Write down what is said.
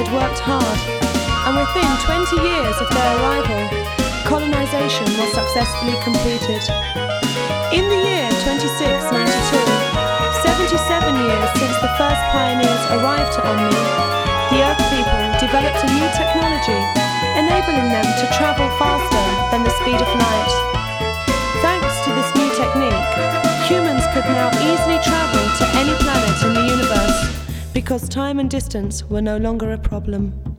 had worked hard, and within 20 years of their arrival, colonization was successfully completed. In the year 2692, 77 years since the first pioneers arrived to Omni, the Earth people developed a new technology, enabling them to travel faster than the speed of light. Thanks to this new technique, humans could now easily travel to any planet in the universe because time and distance were no longer a problem.